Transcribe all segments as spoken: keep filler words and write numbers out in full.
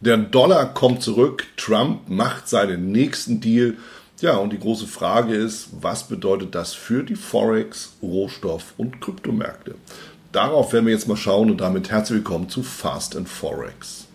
Der Dollar kommt zurück, Trump macht seinen nächsten Deal. Ja, und die große Frage ist, was bedeutet das für die Forex, Rohstoff- und Kryptomärkte? Darauf werden wir jetzt mal schauen und damit herzlich willkommen zu Fast and Forex.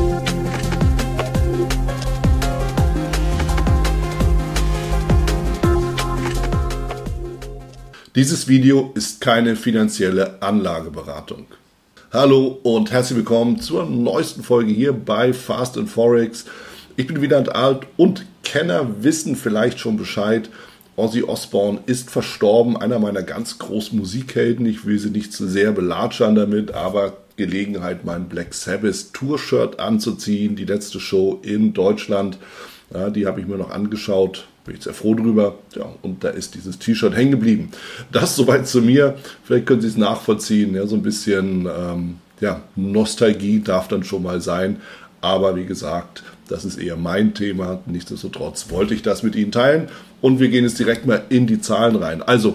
Dieses Video ist keine finanzielle Anlageberatung. Hallo und herzlich willkommen zur neuesten Folge hier bei Fast and Forex. Ich bin Wieland Alt und Kenner wissen vielleicht schon Bescheid. Ozzy Osbourne ist verstorben, einer meiner ganz großen Musikhelden. Ich will sie nicht zu sehr belatschern damit, aber Gelegenheit, mein Black Sabbath Tour-Shirt anzuziehen. Die letzte Show in Deutschland, ja, die habe ich mir noch angeschaut. Bin ich sehr froh drüber. Ja, und da ist dieses T-Shirt hängen geblieben. Das soweit zu mir. Vielleicht können Sie es nachvollziehen. Ja, so ein bisschen ähm, ja, Nostalgie darf dann schon mal sein. Aber wie gesagt, das ist eher mein Thema. Nichtsdestotrotz wollte ich das mit Ihnen teilen. Und wir gehen jetzt direkt mal in die Zahlen rein. Also,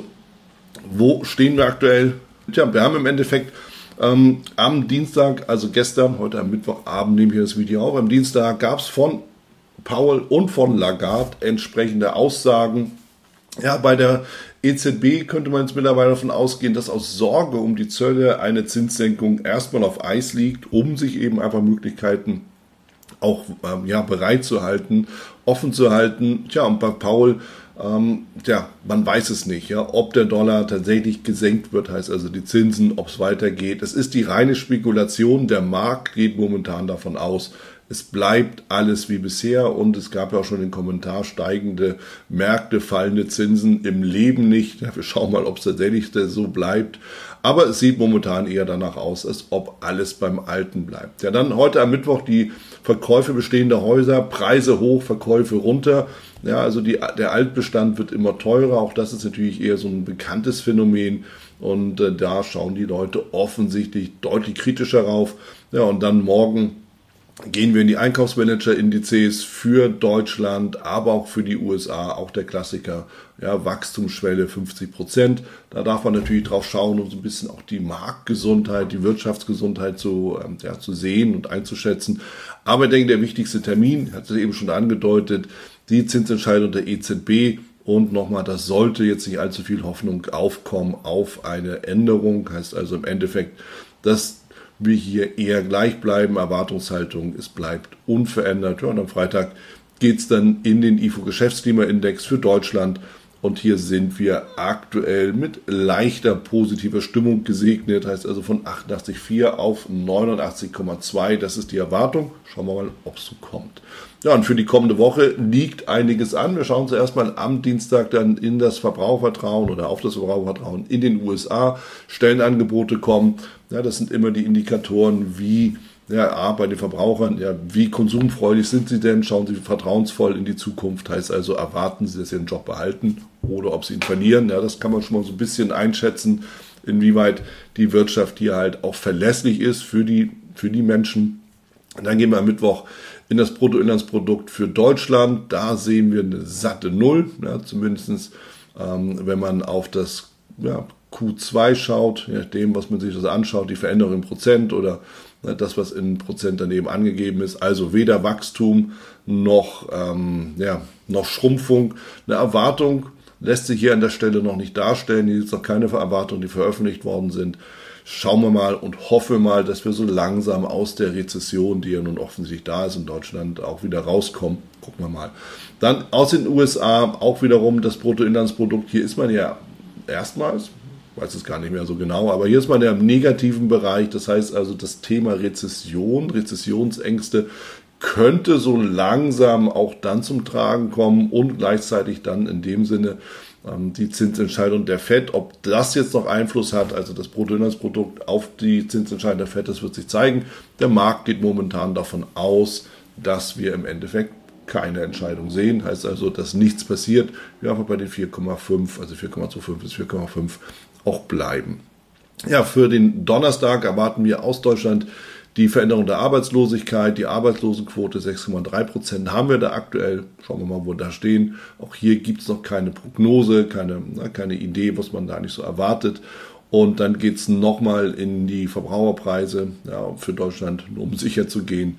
wo stehen wir aktuell? Tja, wir haben im Endeffekt ähm, am Dienstag, also gestern, heute am Mittwochabend nehme ich das Video auf. Am Dienstag gab es von Powell und von Lagarde entsprechende Aussagen. Ja, bei der E Z B könnte man jetzt mittlerweile davon ausgehen, dass aus Sorge um die Zölle eine Zinssenkung erstmal auf Eis liegt, um sich eben einfach Möglichkeiten auch ähm, ja, bereit zu halten, offen zu halten. Tja, und bei Powell, ähm, tja, man weiß es nicht, ja, ob der Dollar tatsächlich gesenkt wird, heißt also die Zinsen, ob es weitergeht. Es ist die reine Spekulation, der Markt geht momentan davon aus, es bleibt alles wie bisher und es gab ja auch schon den Kommentar, steigende Märkte, fallende Zinsen im Leben nicht. Ja, wir schauen mal, ob es tatsächlich so bleibt. Aber es sieht momentan eher danach aus, als ob alles beim Alten bleibt. Ja, dann heute am Mittwoch die Verkäufe bestehender Häuser, Preise hoch, Verkäufe runter. Ja, also die, der Altbestand wird immer teurer. Auch das ist natürlich eher so ein bekanntes Phänomen. Und äh, da schauen die Leute offensichtlich deutlich kritischer rauf. Ja, und dann morgen gehen wir in die Einkaufsmanager-Indizes für Deutschland, aber auch für die U S A, auch der Klassiker, ja, Wachstumsschwelle fünfzig Prozent. Da darf man natürlich drauf schauen, um so ein bisschen auch die Marktgesundheit, die Wirtschaftsgesundheit zu, ähm, ja, zu sehen und einzuschätzen. Aber ich denke, der wichtigste Termin, hat es eben schon angedeutet, die Zinsentscheidung der E Z B. Und nochmal, das sollte jetzt nicht allzu viel Hoffnung aufkommen auf eine Änderung. Heißt also im Endeffekt, dass wir hier eher gleich bleiben, Erwartungshaltung, es bleibt unverändert. Ja, und am Freitag geht es dann in den I F O-Geschäftsklimaindex für Deutschland und hier sind wir aktuell mit leichter positiver Stimmung gesegnet, heißt also von achtundachtzig Komma vier auf neunundachtzig Komma zwei, das ist die Erwartung. Schauen wir mal, ob es so kommt. Ja, und für die kommende Woche liegt einiges an. Wir schauen uns erstmal am Dienstag dann in das Verbrauchervertrauen oder auf das Verbrauchervertrauen in den U S A. Stellenangebote kommen. Ja, das sind immer die Indikatoren, wie ja, A, bei den Verbrauchern, ja, wie konsumfreudig sind sie denn? Schauen sie vertrauensvoll in die Zukunft. Heißt also, erwarten sie, dass sie ihren Job behalten oder ob sie ihn verlieren. Ja, das kann man schon mal so ein bisschen einschätzen, inwieweit die Wirtschaft hier halt auch verlässlich ist für die, für die Menschen. Und dann gehen wir am Mittwoch in das Bruttoinlandsprodukt für Deutschland. Da sehen wir eine satte Null, ja, zumindest ähm, wenn man auf das ja, Q zwei schaut, je nachdem, was man sich das anschaut, die Veränderung in Prozent oder ja, das, was in Prozent daneben angegeben ist. Also weder Wachstum noch, ähm, ja, noch Schrumpfung. Eine Erwartung lässt sich hier an der Stelle noch nicht darstellen. Hier ist noch keine Erwartungen, die veröffentlicht worden sind. Schauen wir mal und hoffe mal, dass wir so langsam aus der Rezession, die ja nun offensichtlich da ist in Deutschland, auch wieder rauskommen. Gucken wir mal. Dann aus den U S A auch wiederum das Bruttoinlandsprodukt. Hier ist man ja erstmals, weiß es gar nicht mehr so genau, aber hier ist man ja im negativen Bereich. Das heißt also, das Thema Rezession, Rezessionsängste könnte so langsam auch dann zum Tragen kommen und gleichzeitig dann in dem Sinne die Zinsentscheidung der Fed. Ob das jetzt noch Einfluss hat, also das Bruttoinlandsprodukt auf die Zinsentscheidung der Fed, das wird sich zeigen. Der Markt geht momentan davon aus, dass wir im Endeffekt keine Entscheidung sehen. Heißt also, dass nichts passiert. Wir einfach bei den vier Komma fünf, also vier Komma fünfundzwanzig bis vier Komma fünf auch bleiben. Ja, für den Donnerstag erwarten wir aus Deutschland die Veränderung der Arbeitslosigkeit, die Arbeitslosenquote sechs Komma drei Prozent haben wir da aktuell. Schauen wir mal, wo wir da stehen. Auch hier gibt es noch keine Prognose, keine, na, keine Idee, was man da nicht so erwartet. Und dann geht es nochmal in die Verbraucherpreise, ja, für Deutschland, nur um sicher zu gehen.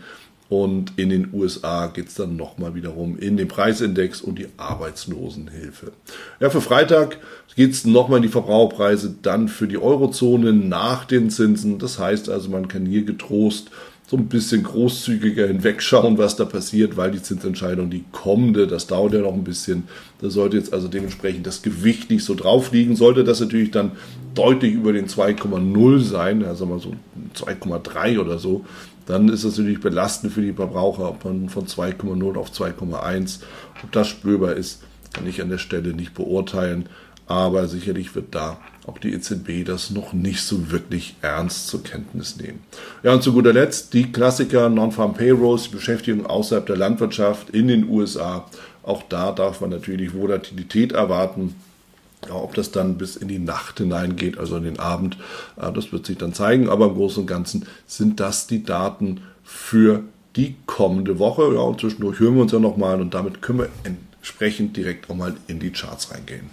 Und in den U S A geht es dann nochmal wiederum in den Preisindex und die Arbeitslosenhilfe. Ja, für Freitag geht es nochmal in die Verbraucherpreise, dann für die Eurozone nach den Zinsen. Das heißt also, man kann hier getrost so ein bisschen großzügiger hinwegschauen, was da passiert, weil die Zinsentscheidung, die kommende, das dauert ja noch ein bisschen. Da sollte jetzt also dementsprechend das Gewicht nicht so drauf liegen. Sollte das natürlich dann deutlich über den zwei Komma null sein, also mal so zwei Komma drei oder so, dann ist das natürlich belastend für die Verbraucher, ob man von zwei Komma null auf zwei Komma eins, ob das spürbar ist, kann ich an der Stelle nicht beurteilen. Aber sicherlich wird da auch die E Z B das noch nicht so wirklich ernst zur Kenntnis nehmen. Ja, und zu guter Letzt die Klassiker Non-Farm Payrolls, die Beschäftigung außerhalb der Landwirtschaft in den U S A. Auch da darf man natürlich Volatilität erwarten. Ja, ob das dann bis in die Nacht hineingeht, also in den Abend, das wird sich dann zeigen. Aber im Großen und Ganzen sind das die Daten für die kommende Woche. Ja, und zwischendurch hören wir uns ja nochmal und damit können wir entsprechend direkt auch mal in die Charts reingehen.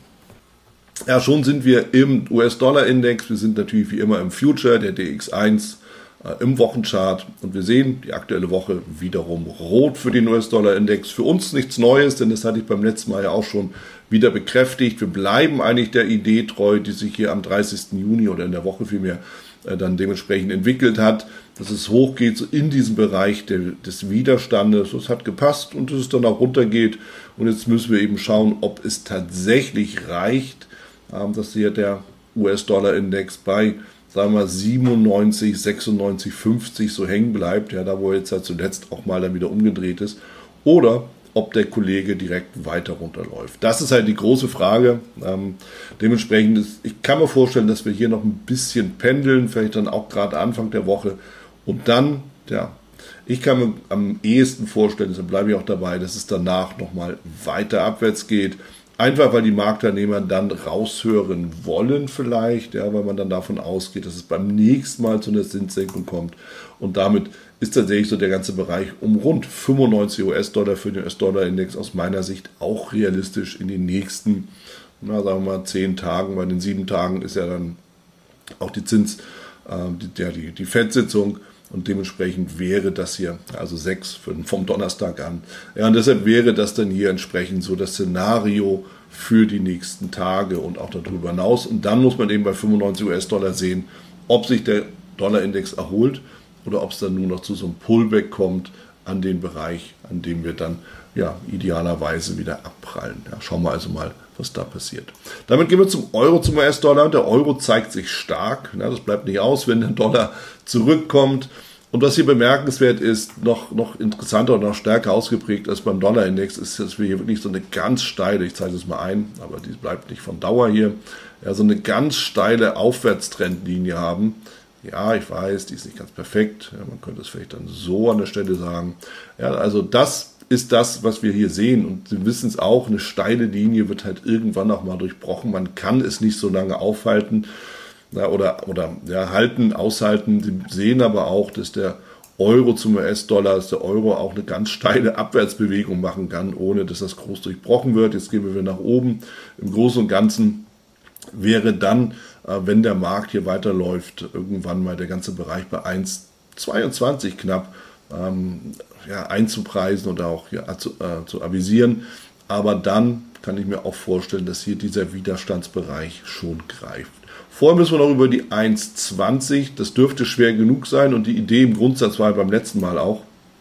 Ja, schon sind wir im U S-Dollar-Index. Wir sind natürlich wie immer im Future, der D X eins, äh, im Wochenchart. Und wir sehen die aktuelle Woche wiederum rot für den U S-Dollar-Index. Für uns nichts Neues, denn das hatte ich beim letzten Mal ja auch schon wieder bekräftigt. Wir bleiben eigentlich der Idee treu, die sich hier am dreißigsten Juni oder in der Woche vielmehr äh, dann dementsprechend entwickelt hat, dass es hochgeht so in diesem Bereich der, des Widerstandes. Das hat gepasst und dass es dann auch runtergeht. Und jetzt müssen wir eben schauen, ob es tatsächlich reicht, dass hier der U S-Dollar-Index bei, sagen wir mal, siebenundneunzig, sechsundneunzig, fünfzig so hängen bleibt, ja, da wo er jetzt halt zuletzt auch mal dann wieder umgedreht ist, oder ob der Kollege direkt weiter runterläuft. Das ist halt die große Frage. Ähm, dementsprechend, ist, ich kann mir vorstellen, dass wir hier noch ein bisschen pendeln, vielleicht dann auch gerade Anfang der Woche und dann, ja, ich kann mir am ehesten vorstellen, deshalb bleibe ich auch dabei, dass es danach nochmal weiter abwärts geht. Einfach, weil die Marktteilnehmer dann raushören wollen vielleicht, ja, weil man dann davon ausgeht, dass es beim nächsten Mal zu einer Zinssenkung kommt. Und damit ist tatsächlich so der ganze Bereich um rund fünfundneunzig US-Dollar für den U S-Dollar-Index aus meiner Sicht auch realistisch in den nächsten, na, sagen wir mal, zehn Tagen. Bei den sieben Tagen ist ja dann auch die Zins, äh, die, ja, die, die Fed-Sitzung. Und dementsprechend wäre das hier, also sechs vom Donnerstag an. Ja, und deshalb wäre das dann hier entsprechend so das Szenario für die nächsten Tage und auch darüber hinaus. Und dann muss man eben bei fünfundneunzig US-Dollar sehen, ob sich der Dollarindex erholt oder ob es dann nur noch zu so einem Pullback kommt an den Bereich, an dem wir dann ja idealerweise wieder abprallen. Ja, schauen wir also mal, was da passiert. Damit gehen wir zum Euro, zum U S-Dollar. Der Euro zeigt sich stark. Ja, das bleibt nicht aus, wenn der Dollar zurückkommt. Und was hier bemerkenswert ist, noch, noch interessanter und noch stärker ausgeprägt als beim Dollarindex, ist, dass wir hier wirklich so eine ganz steile, ich zeige es mal ein, aber die bleibt nicht von Dauer hier, ja, so eine ganz steile Aufwärtstrendlinie haben. Ja, ich weiß, die ist nicht ganz perfekt. Ja, man könnte es vielleicht dann so an der Stelle sagen. Ja, also das ist das, was wir hier sehen. Und Sie wissen es auch, eine steile Linie wird halt irgendwann auch mal durchbrochen. Man kann es nicht so lange aufhalten ja, oder, oder ja, halten, aushalten. Sie sehen aber auch, dass der Euro zum U S-Dollar, dass der Euro auch eine ganz steile Abwärtsbewegung machen kann, ohne dass das groß durchbrochen wird. Jetzt gehen wir nach oben. Im Großen und Ganzen wäre dann, wenn der Markt hier weiterläuft, irgendwann mal der ganze Bereich bei eins Komma zweiundzwanzig knapp ähm, ja, einzupreisen oder auch ja, zu, äh, zu avisieren. Aber dann kann ich mir auch vorstellen, dass hier dieser Widerstandsbereich schon greift. Vorher müssen wir noch über die eins Komma zwanzig. Das dürfte schwer genug sein. Und die Idee im Grundsatz war beim letzten Mal auch,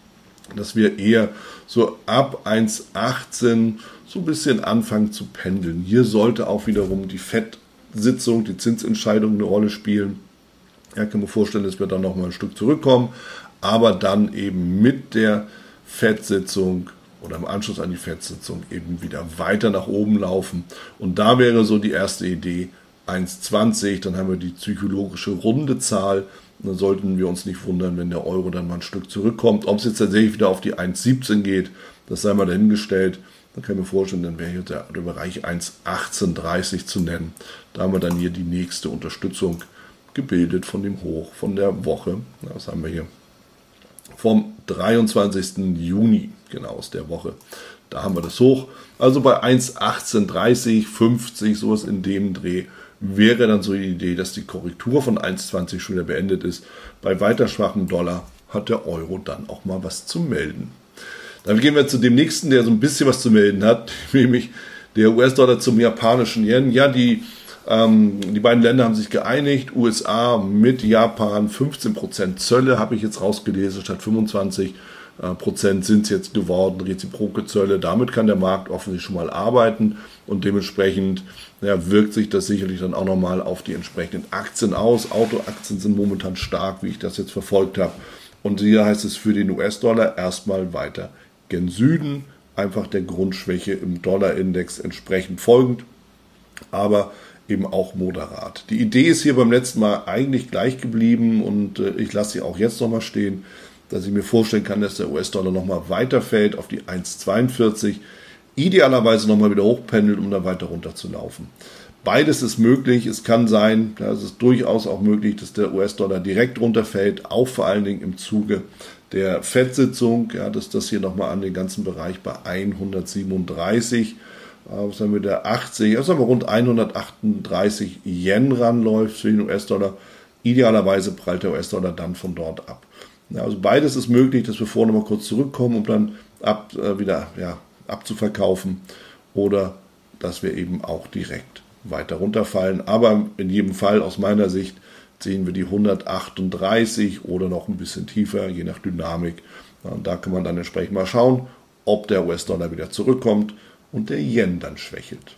dass wir eher so ab eins Komma achtzehn so ein bisschen anfangen zu pendeln. Hier sollte auch wiederum die Fed-Sitzung, die Zinsentscheidung eine Rolle spielen. Ja, kann man vorstellen, dass wir dann noch mal ein Stück zurückkommen, aber dann eben mit der Fed-Sitzung oder im Anschluss an die Fed-Sitzung eben wieder weiter nach oben laufen. Und da wäre so die erste Idee eins Komma zwanzig, dann haben wir die psychologische runde Zahl. Und dann sollten wir uns nicht wundern, wenn der Euro dann mal ein Stück zurückkommt. Ob es jetzt tatsächlich wieder auf die eins Komma siebzehn geht, das sei mal dahingestellt. Dann kann ich mir vorstellen, dann wäre hier der, der Bereich eins Komma achtzehn dreißig zu nennen. Da haben wir dann hier die nächste Unterstützung gebildet von dem Hoch von der Woche. Das haben wir hier vom dreiundzwanzigsten Juni, genau aus der Woche. Da haben wir das Hoch. Also bei eins Komma achtzehn dreißig, fünfzig, sowas in dem Dreh, wäre dann so die Idee, dass die Korrektur von eins Komma zwanzig schon wieder beendet ist. Bei weiter schwachem Dollar hat der Euro dann auch mal was zu melden. Dann gehen wir zu dem nächsten, der so ein bisschen was zu melden hat, nämlich der U S-Dollar zum japanischen Yen. Ja, die, ähm, die beiden Länder haben sich geeinigt. U S A mit Japan fünfzehn Prozent Zölle, habe ich jetzt rausgelesen, statt fünfundzwanzig Prozent sind es jetzt geworden, reziproke Zölle. Damit kann der Markt offensichtlich schon mal arbeiten und dementsprechend ja, wirkt sich das sicherlich dann auch nochmal auf die entsprechenden Aktien aus. Autoaktien sind momentan stark, wie ich das jetzt verfolgt habe. Und hier heißt es für den U S-Dollar erstmal weiter gen Süden, einfach der Grundschwäche im Dollarindex entsprechend folgend, aber eben auch moderat. Die Idee ist hier beim letzten Mal eigentlich gleich geblieben und äh, ich lasse sie auch jetzt nochmal stehen, dass ich mir vorstellen kann, dass der U S-Dollar nochmal weiterfällt auf die eins Komma zweiundvierzig, idealerweise nochmal wieder hochpendelt, um dann weiter runter zu laufen. Beides ist möglich. Es kann sein, ja, es ist durchaus auch möglich, dass der U S-Dollar direkt runterfällt, auch vor allen Dingen im Zuge der Fed-Sitzung, ja, dass das hier nochmal an den ganzen Bereich bei hundertsiebenunddreißig, äh, was haben wir da, achtzig, also rund hundertachtunddreißig Yen ranläuft für den U S-Dollar. Idealerweise prallt der U S-Dollar dann von dort ab. Ja, also beides ist möglich, dass wir vorher nochmal kurz zurückkommen, um dann ab, äh, wieder ja, abzuverkaufen oder dass wir eben auch direkt weiter runterfallen. Aber in jedem Fall aus meiner Sicht sehen wir die hundertachtunddreißig oder noch ein bisschen tiefer, je nach Dynamik. Und da kann man dann entsprechend mal schauen, ob der U S-Dollar wieder zurückkommt und der Yen dann schwächelt.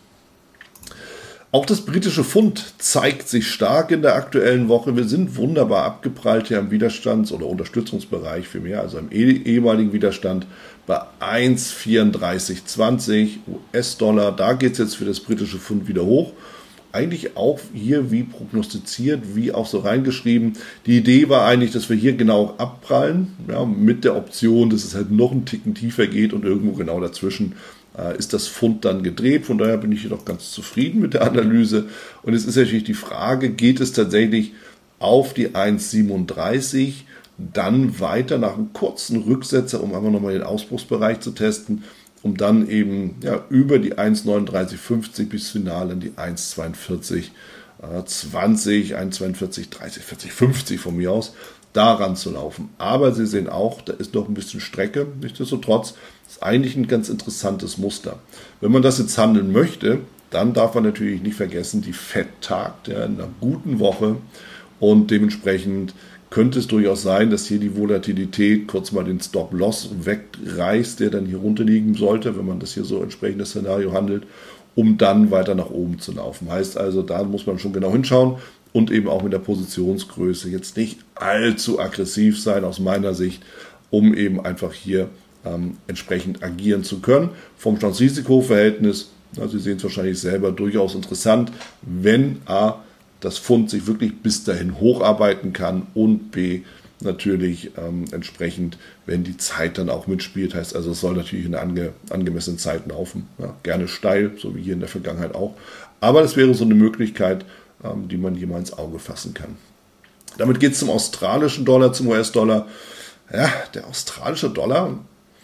Auch das britische Pfund zeigt sich stark in der aktuellen Woche. Wir sind wunderbar abgeprallt hier im Widerstands- oder Unterstützungsbereich für mehr, also im ehemaligen Widerstand bei eins Komma vierunddreißig zwanzig U S-Dollar. Da geht es jetzt für das britische Pfund wieder hoch. Eigentlich auch hier wie prognostiziert, wie auch so reingeschrieben. Die Idee war eigentlich, dass wir hier genau abprallen, ja, mit der Option, dass es halt noch einen Ticken tiefer geht und irgendwo genau dazwischen äh, ist das Pfund dann gedreht. Von daher bin ich hier doch ganz zufrieden mit der Analyse. Und es ist natürlich die Frage, geht es tatsächlich auf die eins Komma siebenunddreißig, dann weiter nach einem kurzen Rücksetzer, um einfach nochmal den Ausbruchsbereich zu testen, um dann eben ja, über die eins Komma neununddreißig fünfzig bis final in die eins Komma zweiundvierzig zwanzig, eins Komma zweiundvierzig dreißig, vierzig, fünfzig von mir aus, daran zu laufen. Aber Sie sehen auch, da ist noch ein bisschen Strecke. Nichtsdestotrotz ist eigentlich ein ganz interessantes Muster. Wenn man das jetzt handeln möchte, dann darf man natürlich nicht vergessen, die Fed tagt ja, in einer guten Woche und dementsprechend könnte es durchaus sein, dass hier die Volatilität kurz mal den Stop-Loss wegreißt, der dann hier runterliegen sollte, wenn man das hier so entsprechend das Szenario handelt, um dann weiter nach oben zu laufen. Heißt also, da muss man schon genau hinschauen und eben auch mit der Positionsgröße jetzt nicht allzu aggressiv sein aus meiner Sicht, um eben einfach hier ähm, entsprechend agieren zu können. Vom Chance-Risiko-Verhältnis, na, Sie sehen es wahrscheinlich selber, durchaus interessant, wenn A, das Pfund sich wirklich bis dahin hocharbeiten kann und B, natürlich ähm, entsprechend, wenn die Zeit dann auch mitspielt, heißt also, es soll natürlich in einer ange, angemessenen Zeit laufen. Ja, gerne steil, so wie hier in der Vergangenheit auch. Aber das wäre so eine Möglichkeit, ähm, die man hier mal ins Auge fassen kann. Damit geht es zum australischen Dollar, zum U S-Dollar. Ja, der australische Dollar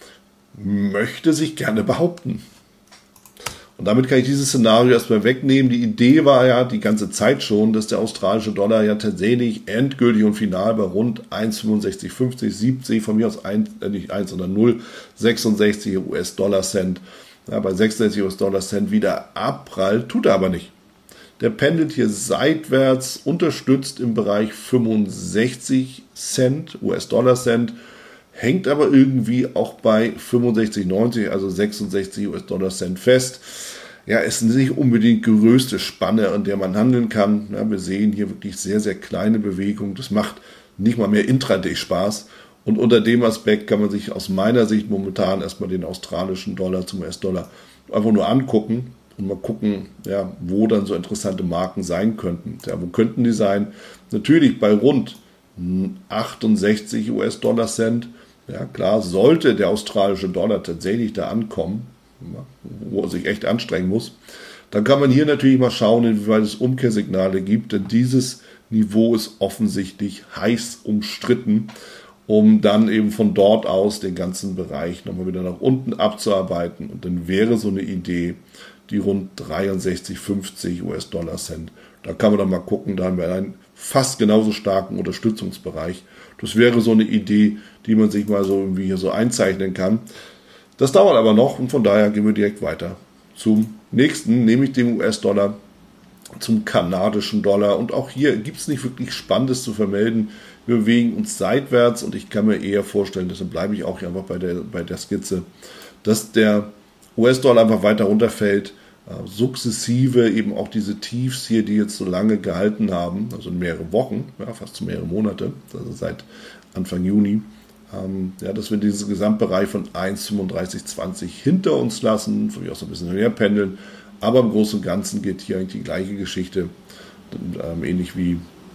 möchte sich gerne behaupten. Und damit kann ich dieses Szenario erstmal wegnehmen. Die Idee war ja die ganze Zeit schon, dass der australische Dollar ja tatsächlich endgültig und final bei rund eins Komma fünfundsechzig fünfzig, siebzig, von mir aus ein, äh nicht eins, sondern null Komma sechsundsechzig U S-Dollar Cent, ja, bei sechsundsechzig U S-Dollar Cent wieder abprallt, tut er aber nicht. Der pendelt hier seitwärts, unterstützt im Bereich fünfundsechzig Cent, U S-Dollar Cent, hängt aber irgendwie auch bei fünfundsechzig neunzig, also sechsundsechzig U S-Dollar Cent fest. Ja, ist nicht unbedingt größte Spanne, an der man handeln kann. Ja, wir sehen hier wirklich sehr, sehr kleine Bewegungen. Das macht nicht mal mehr Intraday Spaß. Und unter dem Aspekt kann man sich aus meiner Sicht momentan erstmal den australischen Dollar zum U S-Dollar einfach nur angucken und mal gucken, ja, wo dann so interessante Marken sein könnten. Ja, wo könnten die sein? Natürlich bei rund achtundsechzig U S-Dollar Cent. Ja, klar, sollte der australische Dollar tatsächlich da ankommen, wo er sich echt anstrengen muss, dann kann man hier natürlich mal schauen, inwieweit es Umkehrsignale gibt, denn dieses Niveau ist offensichtlich heiß umstritten, um dann eben von dort aus den ganzen Bereich nochmal wieder nach unten abzuarbeiten. Und dann wäre so eine Idee, die rund dreiundsechzig fünfzig U S-Dollar Cent. Da kann man dann mal gucken, da haben wir ein fast genauso starken Unterstützungsbereich. Das wäre so eine Idee, die man sich mal so irgendwie hier so einzeichnen kann. Das dauert aber noch und von daher gehen wir direkt weiter zum nächsten, nämlich dem U S-Dollar, zum kanadischen Dollar. Und auch hier gibt es nicht wirklich Spannendes zu vermelden. Wir bewegen uns seitwärts und ich kann mir eher vorstellen, deshalb bleibe ich auch hier einfach bei der, bei der Skizze, dass der U S-Dollar einfach weiter runterfällt, äh, sukzessive eben auch diese Tiefs hier, die jetzt so lange gehalten haben, also mehrere Wochen, ja, fast mehrere Monate, also seit Anfang Juni, ähm, ja, dass wir diesen Gesamtbereich von eins Komma fünfunddreißig zwanzig hinter uns lassen, von mir aus ein bisschen höher pendeln, aber im Großen und Ganzen geht hier eigentlich die gleiche Geschichte, ähm, ähnlich wie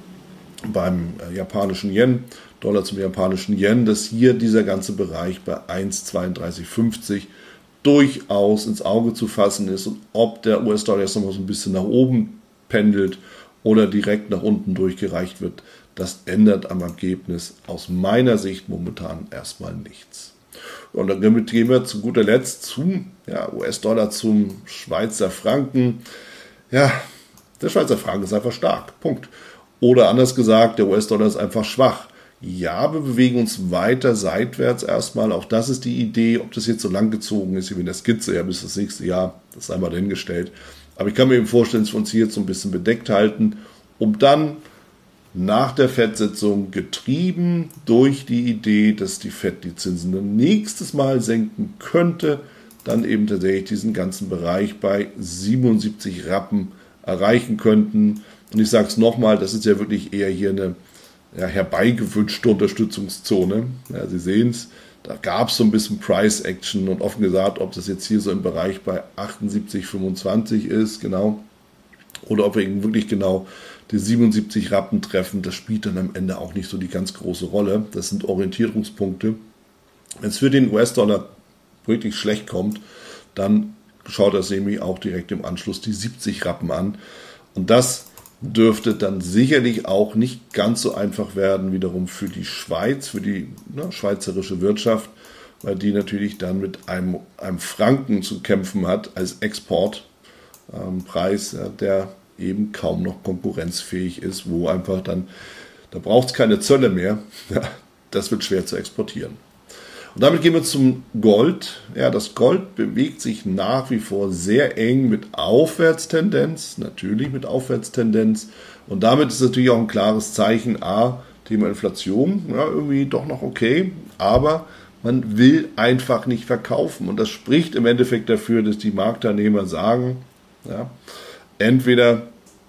beim äh, japanischen Yen, Dollar zum japanischen Yen, dass hier dieser ganze Bereich bei eins Komma zweiunddreißig fünfzig durchaus ins Auge zu fassen ist und ob der U S-Dollar jetzt nochmal so ein bisschen nach oben pendelt oder direkt nach unten durchgereicht wird, das ändert am Ergebnis aus meiner Sicht momentan erstmal nichts. Und dann gehen wir zu guter Letzt zum ja, U S-Dollar, zum Schweizer Franken. Ja, der Schweizer Franken ist einfach stark, Punkt. Oder anders gesagt, der U S-Dollar ist einfach schwach. Ja, wir bewegen uns weiter seitwärts erstmal. Auch das ist die Idee. Ob das jetzt so lang gezogen ist wie in der Skizze, ja, bis das nächste Jahr, das sei mal dahingestellt. Aber ich kann mir eben vorstellen, dass wir uns hier jetzt so ein bisschen bedeckt halten, um dann nach der Fed-Sitzung, getrieben durch die Idee, dass die Fed die Zinsen dann nächstes Mal senken könnte, dann eben tatsächlich diesen ganzen Bereich bei siebenundsiebzig Rappen erreichen könnten. Und ich sage es nochmal, das ist ja wirklich eher hier eine ja, herbeigewünschte Unterstützungszone. Ja, Sie sehen es, da gab es so ein bisschen Price-Action und offen gesagt, ob das jetzt hier so im Bereich bei achtundsiebzig Komma fünfundzwanzig ist, genau, oder ob wir eben wirklich genau die siebenundsiebzig Rappen treffen, das spielt dann am Ende auch nicht so die ganz große Rolle. Das sind Orientierungspunkte. Wenn es für den U S-Dollar wirklich schlecht kommt, dann schaut das nämlich auch direkt im Anschluss die siebzig Rappen an. Und das dürfte dann sicherlich auch nicht ganz so einfach werden, wiederum für die Schweiz, für die ne, schweizerische Wirtschaft, weil die natürlich dann mit einem, einem Franken zu kämpfen hat als Exportpreis, ähm, ja, der eben kaum noch konkurrenzfähig ist, wo einfach dann, da braucht es keine Zölle mehr, ja, das wird schwer zu exportieren. Und damit gehen wir zum Gold. Ja, das Gold bewegt sich nach wie vor sehr eng mit Aufwärtstendenz, natürlich mit Aufwärtstendenz. Und damit ist natürlich auch ein klares Zeichen, A, Thema Inflation, ja, irgendwie doch noch okay, aber man will einfach nicht verkaufen. Und das spricht im Endeffekt dafür, dass die Marktteilnehmer sagen, ja, entweder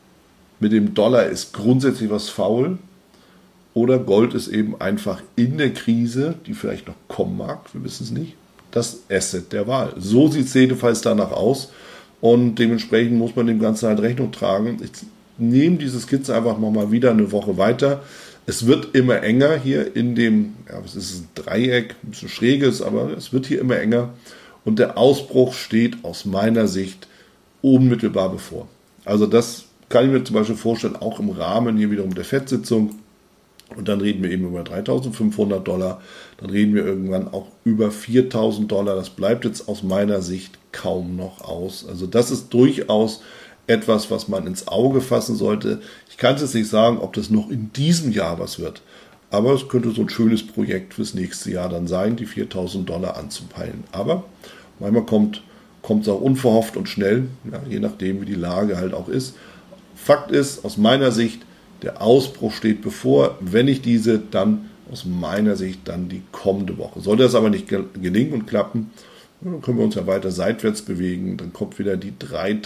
mit dem Dollar ist grundsätzlich was faul oder Gold ist eben einfach in der Krise, die vielleicht noch kommen mag, wir wissen es nicht, das Asset der Wahl. So sieht es jedenfalls danach aus und dementsprechend muss man dem Ganzen halt Rechnung tragen. Ich nehme diese Skizze einfach nochmal wieder eine Woche weiter. Es wird immer enger hier in dem, ja, was ist es, ein Dreieck, ein bisschen schräges, aber es wird hier immer enger und der Ausbruch steht aus meiner Sicht unmittelbar bevor. Also das kann ich mir zum Beispiel vorstellen, auch im Rahmen hier wiederum der Fed-Sitzung. Und dann reden wir eben über dreitausendfünfhundert Dollar, dann reden wir irgendwann auch über viertausend Dollar. Das bleibt jetzt aus meiner Sicht kaum noch aus. Also das ist durchaus etwas, was man ins Auge fassen sollte. Ich kann es jetzt nicht sagen, ob das noch in diesem Jahr was wird, aber es könnte so ein schönes Projekt fürs nächste Jahr dann sein, die viertausend Dollar anzupeilen. Aber manchmal kommt kommt es auch unverhofft und schnell, ja, je nachdem wie die Lage halt auch ist. Fakt ist, aus meiner Sicht, der Ausbruch steht bevor. Wenn nicht diese, dann aus meiner Sicht dann die kommende Woche. Sollte das aber nicht gelingen und klappen, dann können wir uns ja weiter seitwärts bewegen. Dann kommt wieder die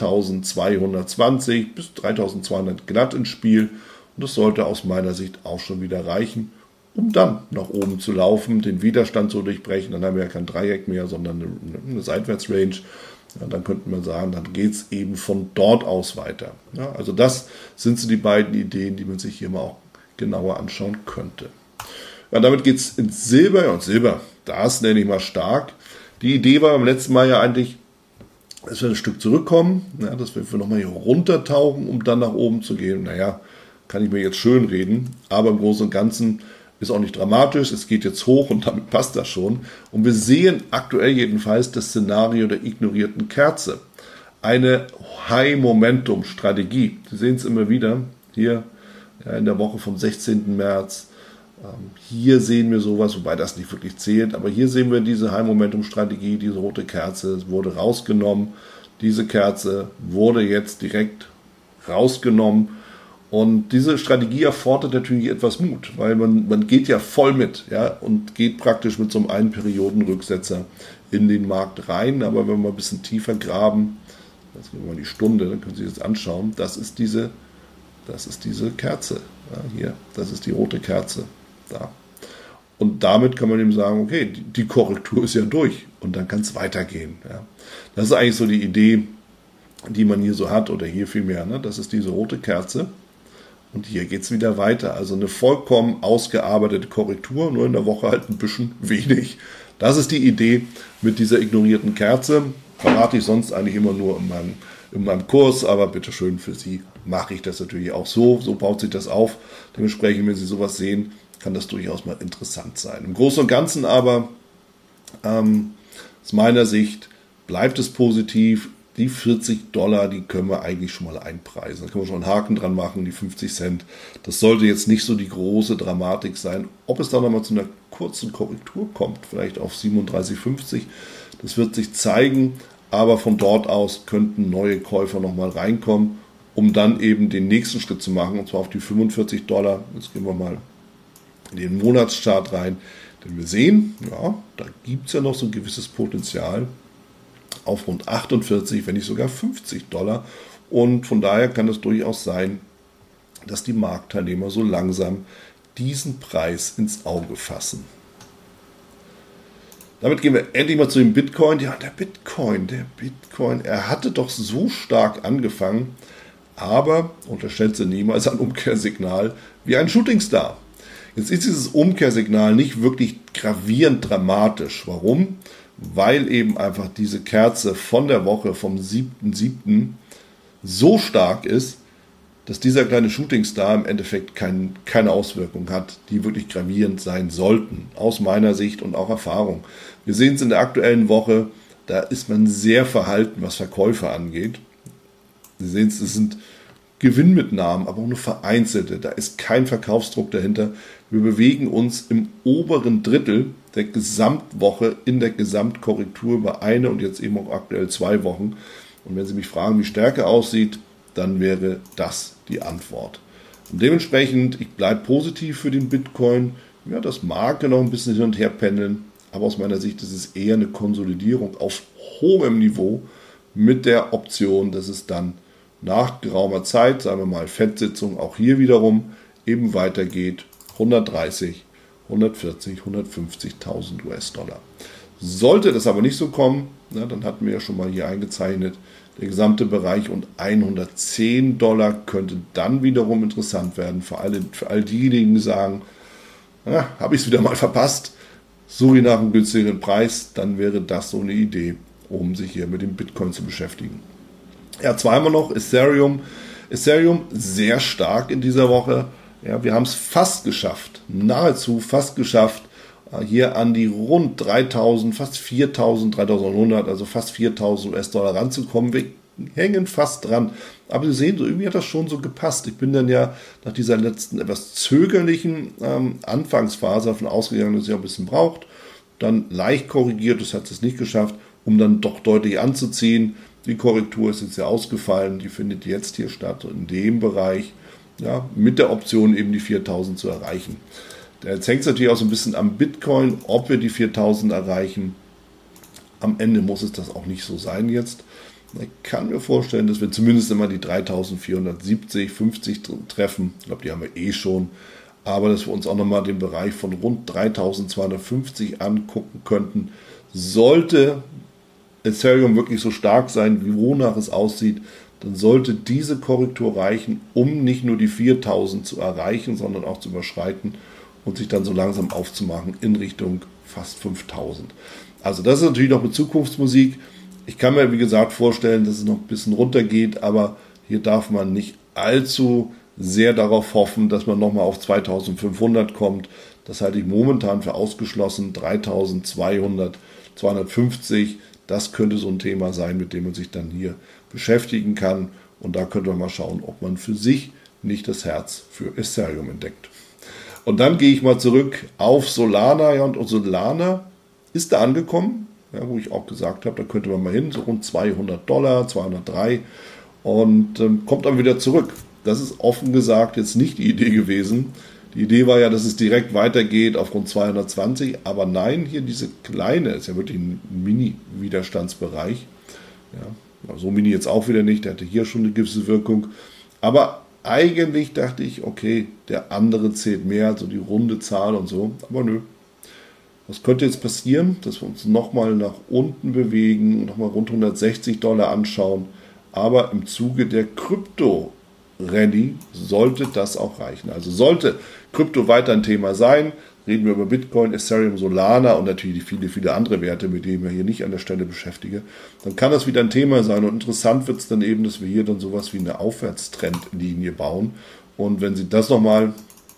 dreitausendzweihundertzwanzig bis dreitausendzweihundert glatt ins Spiel. Und das sollte aus meiner Sicht auch schon wieder reichen, um dann nach oben zu laufen, den Widerstand zu durchbrechen. Dann haben wir ja kein Dreieck mehr, sondern eine, eine Seitwärtsrange. Ja, dann könnte man sagen, dann geht es eben von dort aus weiter. Ja, also das sind so die beiden Ideen, die man sich hier mal auch genauer anschauen könnte. Ja, damit geht es ins Silber. Ja, und Silber, das nenne ich mal stark. Die Idee war beim letzten Mal ja eigentlich, dass wir ein Stück zurückkommen, ja, dass wir nochmal hier runtertauchen, um dann nach oben zu gehen. Naja, kann ich mir jetzt schön reden, aber im Großen und Ganzen ist auch nicht dramatisch, es geht jetzt hoch und damit passt das schon. Und wir sehen aktuell jedenfalls das Szenario der ignorierten Kerze. Eine High-Momentum-Strategie. Sie sehen es immer wieder hier ja, in der Woche vom sechzehnten März. Ähm, hier sehen wir sowas, wobei das nicht wirklich zählt, aber hier sehen wir diese High-Momentum-Strategie, diese rote Kerze wurde rausgenommen. Diese Kerze wurde jetzt direkt rausgenommen. Und diese Strategie erfordert natürlich etwas Mut, weil man, man geht ja voll mit, ja, und geht praktisch mit so einem Ein-Perioden-Rücksetzer in den Markt rein. Aber wenn wir ein bisschen tiefer graben, das nehmen wir mal die Stunde, dann können Sie sich das anschauen, das ist diese, das ist diese Kerze, ja, hier, das ist die rote Kerze, da. Und damit kann man eben sagen, okay, die, die Korrektur ist ja durch und dann kann es weitergehen. Ja. Das ist eigentlich so die Idee, die man hier so hat, oder hier vielmehr, ne? Das ist diese rote Kerze. Und hier geht es wieder weiter. Also eine vollkommen ausgearbeitete Korrektur, nur in der Woche halt ein bisschen wenig. Das ist die Idee mit dieser ignorierten Kerze. Verrate ich sonst eigentlich immer nur in meinem, in meinem Kurs, aber bitteschön für Sie mache ich das natürlich auch so. So baut sich das auf. Dementsprechend, wenn Sie sowas sehen, kann das durchaus mal interessant sein. Im Großen und Ganzen aber, ähm, aus meiner Sicht, bleibt es positiv. Die vierzig Dollar, die können wir eigentlich schon mal einpreisen. Da können wir schon einen Haken dran machen, die fünfzig Cent. Das sollte jetzt nicht so die große Dramatik sein. Ob es dann nochmal zu einer kurzen Korrektur kommt, vielleicht auf siebenunddreißig fünfzig, das wird sich zeigen. Aber von dort aus könnten neue Käufer nochmal reinkommen, um dann eben den nächsten Schritt zu machen, und zwar auf die fünfundvierzig Dollar. Jetzt gehen wir mal in den Monatschart rein. Denn wir sehen, ja, da gibt es ja noch so ein gewisses Potenzial auf rund achtundvierzig, wenn nicht sogar fünfzig Dollar. Und von daher kann es durchaus sein, dass die Marktteilnehmer so langsam diesen Preis ins Auge fassen. Damit gehen wir endlich mal zu dem Bitcoin. Ja, der Bitcoin, der Bitcoin, er hatte doch so stark angefangen, aber unterschätze niemals ein Umkehrsignal wie ein Shootingstar. Jetzt ist dieses Umkehrsignal nicht wirklich gravierend dramatisch. Warum? Weil eben einfach diese Kerze von der Woche vom siebten siebten so stark ist, dass dieser kleine Shootingstar im Endeffekt kein, keine Auswirkung hat, die wirklich gravierend sein sollten, aus meiner Sicht und auch Erfahrung. Wir sehen es in der aktuellen Woche, da ist man sehr verhalten, was Verkäufe angeht. Sie sehen es, es sind Gewinnmitnahmen, aber auch nur vereinzelte. Da ist kein Verkaufsdruck dahinter. Wir bewegen uns im oberen Drittel der Gesamtwoche in der Gesamtkorrektur über eine und jetzt eben auch aktuell zwei Wochen. Und wenn Sie mich fragen, wie Stärke aussieht, dann wäre das die Antwort. Und dementsprechend, ich bleibe positiv für den Bitcoin. Ja, das mag noch ein bisschen hin und her pendeln, aber aus meiner Sicht ist es eher eine Konsolidierung auf hohem Niveau mit der Option, dass es dann nach geraumer Zeit, sagen wir mal Fed-Sitzung, auch hier wiederum eben weitergeht, hundertdreißig, hundertvierzig, hundertfünfzigtausend U S-Dollar. Sollte das aber nicht so kommen, na, dann hatten wir ja schon mal hier eingezeichnet, der gesamte Bereich und hundertzehn Dollar könnte dann wiederum interessant werden, für alle, für all diejenigen, die sagen, habe ich es wieder mal verpasst, so wie nach einem günstigeren Preis, dann wäre das so eine Idee, um sich hier mit dem Bitcoin zu beschäftigen. Ja, zweimal noch Ethereum. Ethereum sehr stark in dieser Woche. Ja, wir haben es fast geschafft, nahezu fast geschafft, hier an die rund dreitausend, fast viertausend, dreitausendeinhundert, also fast viertausend U S-Dollar ranzukommen. Wir hängen fast dran. Aber Sie sehen, so irgendwie hat das schon so gepasst. Ich bin dann ja nach dieser letzten etwas zögerlichen ähm, Anfangsphase davon ausgegangen, dass es ja ein bisschen braucht. Dann leicht korrigiert, das hat es nicht geschafft, um dann doch deutlich anzuziehen. Die Korrektur ist jetzt ja ausgefallen, die findet jetzt hier statt, in dem Bereich, ja, mit der Option eben die viertausend zu erreichen. Jetzt hängt es natürlich auch so ein bisschen am Bitcoin, ob wir die viertausend erreichen. Am Ende muss es das auch nicht so sein jetzt. Ich kann mir vorstellen, dass wir zumindest immer die dreitausendvierhundertsiebzig, fünfzig treffen. Ich glaube, die haben wir eh schon. Aber dass wir uns auch nochmal den Bereich von rund dreitausendzweihundertfünfzig angucken könnten. Sollte Ethereum wirklich so stark sein, wie wonach es aussieht, dann sollte diese Korrektur reichen, um nicht nur die viertausend zu erreichen, sondern auch zu überschreiten und sich dann so langsam aufzumachen in Richtung fast fünftausend. Also das ist natürlich noch eine Zukunftsmusik. Ich kann mir, wie gesagt, vorstellen, dass es noch ein bisschen runtergeht, aber hier darf man nicht allzu sehr darauf hoffen, dass man nochmal auf zweitausendfünfhundert kommt. Das halte ich momentan für ausgeschlossen. dreitausendzweihundert, zweihundertfünfzig, das könnte so ein Thema sein, mit dem man sich dann hier beschäftigen kann. Und da könnte man mal schauen, ob man für sich nicht das Herz für Ethereum entdeckt. Und dann gehe ich mal zurück auf Solana. Ja, und Solana ist da angekommen, ja, wo ich auch gesagt habe, da könnte man mal hin, so rund zweihundert Dollar, zweihundertdrei und ähm, kommt dann wieder zurück. Das ist offen gesagt jetzt nicht die Idee gewesen. Die Idee war ja, dass es direkt weitergeht auf rund zweihundertzwanzig, aber nein, hier diese kleine, ist ja wirklich ein Mini-Widerstandsbereich. Ja, so mini jetzt auch wieder nicht, der hatte hier schon eine gewisse Wirkung. Aber eigentlich dachte ich, okay, der andere zählt mehr, also die runde Zahl und so, aber nö. Was könnte jetzt passieren, dass wir uns nochmal nach unten bewegen, nochmal rund hundertsechzig Dollar anschauen, aber im Zuge der Krypto-Rallye sollte das auch reichen. Also sollte Krypto weiter ein Thema sein, reden wir über Bitcoin, Ethereum, Solana und natürlich viele, viele andere Werte, mit denen wir hier nicht an der Stelle beschäftigen, dann kann das wieder ein Thema sein. Und interessant wird es dann eben, dass wir hier dann sowas wie eine Aufwärtstrendlinie bauen. Und wenn Sie das nochmal,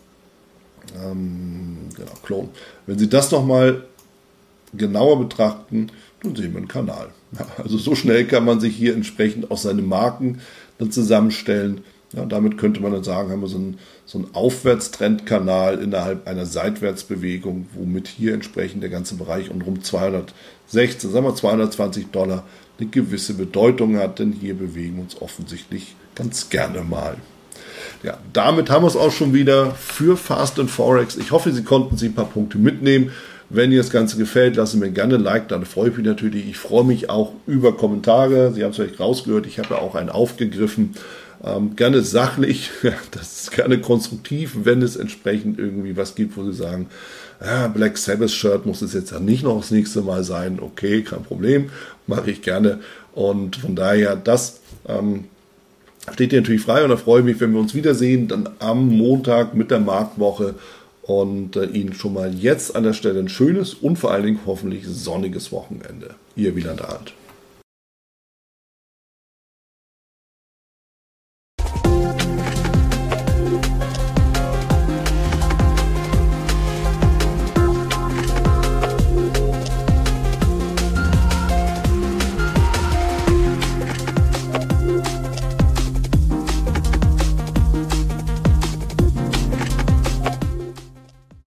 ähm, genau, Klon, wenn Sie das nochmal genauer betrachten, dann sehen wir einen Kanal. Ja, also so schnell kann man sich hier entsprechend aus seinen Marken dann zusammenstellen. Ja, damit könnte man dann sagen, haben wir so einen, so einen Aufwärtstrendkanal innerhalb einer Seitwärtsbewegung, womit hier entsprechend der ganze Bereich um rund zweihundertsechzehn, sagen wir zweihundertzwanzig Dollar eine gewisse Bedeutung hat, denn hier bewegen wir uns offensichtlich ganz gerne mal. Ja, damit haben wir es auch schon wieder für Fast and Forex. Ich hoffe, Sie konnten sich ein paar Punkte mitnehmen. Wenn Ihnen das Ganze gefällt, lassen Sie mir gerne ein Like, dann freue ich mich natürlich. Ich freue mich auch über Kommentare. Sie haben es vielleicht rausgehört, ich habe ja auch einen aufgegriffen. Ähm, gerne sachlich, das ist gerne konstruktiv, wenn es entsprechend irgendwie was gibt, wo Sie sagen, ja, Black Sabbath Shirt muss es jetzt ja nicht noch das nächste Mal sein. Okay, kein Problem, mache ich gerne. Und von daher, das ähm, steht dir natürlich frei und da freue ich mich, wenn wir uns wiedersehen, dann am Montag mit der Marktwoche und äh, Ihnen schon mal jetzt an der Stelle ein schönes und vor allen Dingen hoffentlich sonniges Wochenende. Ihr Wieland Arndt.